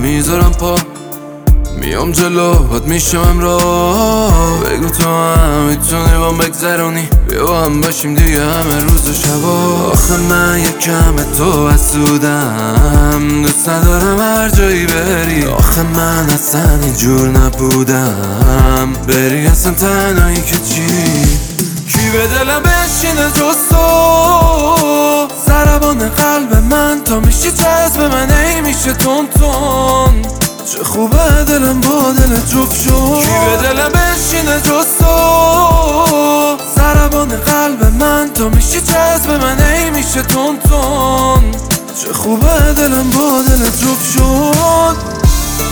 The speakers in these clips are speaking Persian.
میذارم پا، میام جلو باد میشم امراه. بگو تو هم میتونی با بگذرونی، بیا با هم باشیم دیگه همه روز و شبا. آخه من یکم تو حسودم، دوست ندارم هر جایی بری. آخه من اصلا اینجور نبودم، بری اصلا تنهایی که چی. کی به دلم بشینه جز تو، ضربان قلب من تا میشی جذب من، ای میشه تون تون. چه خوبه دلم با دل جفت شد. کی به دلم بشینه جز تو، ضربان قلب من تا میشی جذب من، ای میشه تون تون. چه خوبه دلم با دل جفت شد.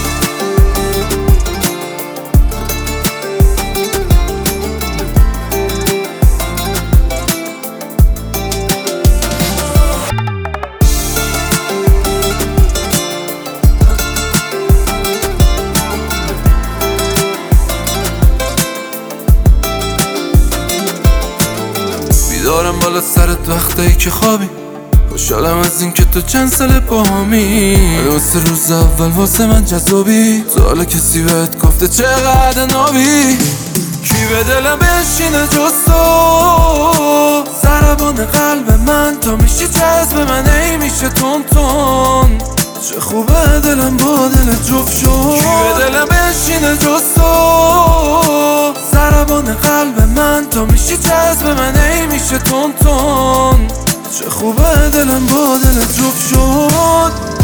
بیدارم بالا سرت وقتایی که خوابی، خوشحالم از این که تو چند ساله با همی. واسه روز اول واسه من جذابی، تو حالا کسی بهت گفته چقدر نابی. کی به دلم بشینه جز تو، ضربان قلب من تا میشی جذب من، ای میشه تون تون. چه خوبه دلم با دل جفت شد. کی به دلم بشینه جز تو، ضربان قلب من تا میشی جذب من، ای میشه تون تون. چه خوبه دلم با دل جفت شد.